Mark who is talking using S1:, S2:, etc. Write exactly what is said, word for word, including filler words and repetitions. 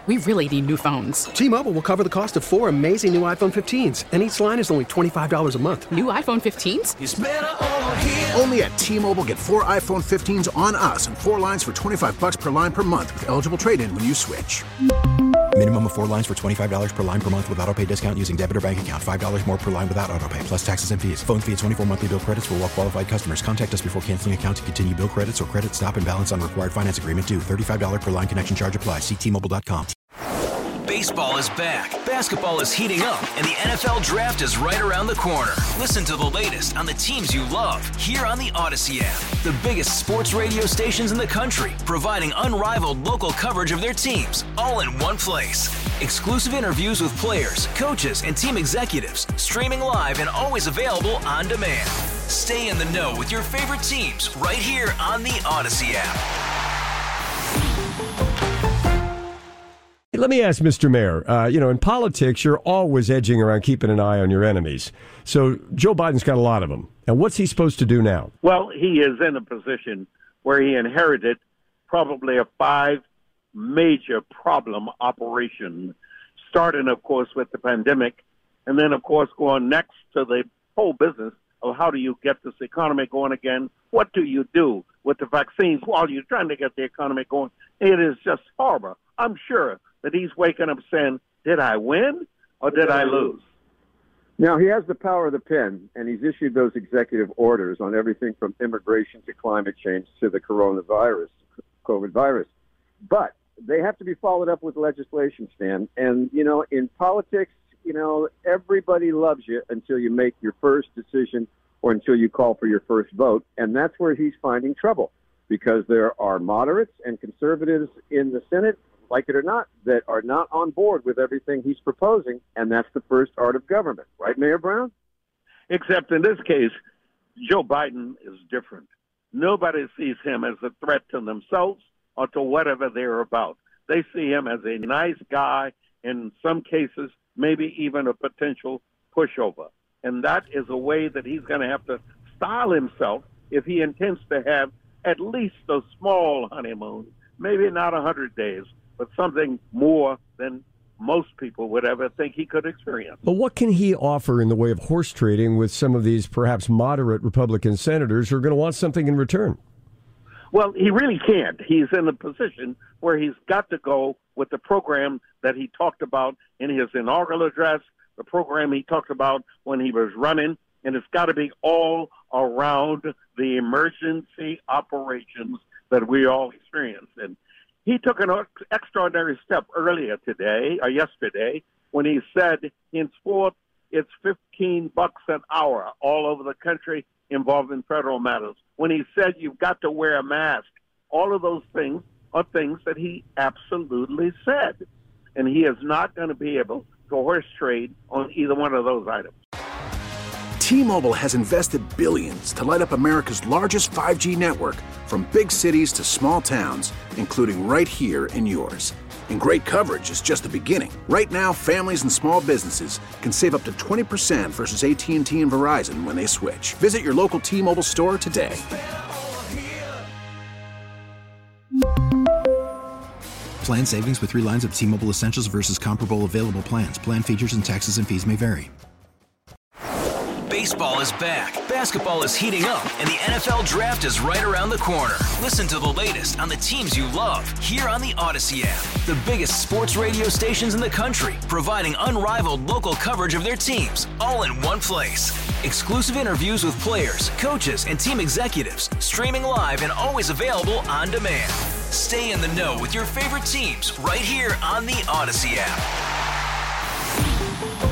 S1: We really need new phones.
S2: T-Mobile will cover the cost of four amazing new iPhone fifteens, and each line is only twenty-five dollars a month.
S1: New iPhone fifteens?
S3: It's better over here.
S4: Only at T-Mobile, get four iPhone fifteens on us and four lines for twenty-five dollars per line per month with eligible trade-in when you switch.
S5: Minimum of four lines for twenty-five dollars per line per month with autopay discount using debit or bank account. five dollars more per line without autopay, plus taxes and fees. Phone fee at twenty-four monthly bill credits for well-qualified customers. Contact us before canceling account to continue bill credits or credit stop and balance on required finance agreement due. thirty-five dollars per line connection charge applies. See T Mobile dot com.
S3: Baseball is back, basketball is heating up, and the N F L Draft is right around the corner. Listen to the latest on the teams you love here on the Odyssey app. The biggest sports radio stations in the country, providing unrivaled local coverage of their teams, all in one place. Exclusive interviews with players, coaches, and team executives, streaming live and always available on demand. Stay in the know with your favorite teams right here on the Odyssey app.
S6: Let me ask Mister Mayor, uh, you know, in politics, you're always edging around keeping an eye on your enemies. So Joe Biden's got a lot of them. And what's he supposed to do now?
S7: Well, he is in a position where he inherited probably a five major problem operation, starting, of course, with the pandemic, and then, of course, going next to the whole business of how do you get this economy going again? What do you do with the vaccines while you're trying to get the economy going? It is just horrible. I'm sure that he's waking up saying, did I win or did I lose?
S8: Now, he has the power of the pen, and he's issued those executive orders on everything from immigration to climate change to the coronavirus, COVID virus. But they have to be followed up with legislation, Stan. And, you know, in politics, you know, everybody loves you until you make your first decision or until you call for your first vote. And that's where he's finding trouble, because there are moderates and conservatives in the Senate, like it or not, that are not on board with everything he's proposing, and that's the first art of government. Right, Mayor Brown?
S7: Except in this case, Joe Biden is different. Nobody sees him as a threat to themselves or to whatever they're about. They see him as a nice guy, in some cases, maybe even a potential pushover. And that is a way that he's going to have to style himself if he intends to have at least a small honeymoon, maybe not one hundred days, but something more than most people would ever think he could experience.
S6: But what can he offer in the way of horse trading with some of these perhaps moderate Republican senators who are going to want something in return?
S7: Well, he really can't. He's in a position where he's got to go with the program that he talked about in his inaugural address, the program he talked about when he was running, and it's got to be all around the emergency operations that we all experience. And he took an extraordinary step earlier today, or yesterday, when he said, henceforth, it's fifteen bucks an hour all over the country involving federal matters. When he said you've got to wear a mask, all of those things are things that he absolutely said. And he is not going to be able to horse trade on either one of those items.
S4: T-Mobile has invested billions to light up America's largest five G network, from big cities to small towns, including right here in yours. And great coverage is just the beginning. Right now, families and small businesses can save up to twenty percent versus A T and T and Verizon when they switch. Visit your local T-Mobile store today.
S5: Plan savings with three lines of T-Mobile Essentials versus comparable available plans. Plan features and taxes and fees may vary.
S3: Baseball is back, basketball is heating up, and the N F L Draft is right around the corner. Listen to the latest on the teams you love here on the Odyssey app. The biggest sports radio stations in the country, providing unrivaled local coverage of their teams, all in one place. Exclusive interviews with players, coaches, and team executives, streaming live and always available on demand. Stay in the know with your favorite teams right here on the Odyssey app.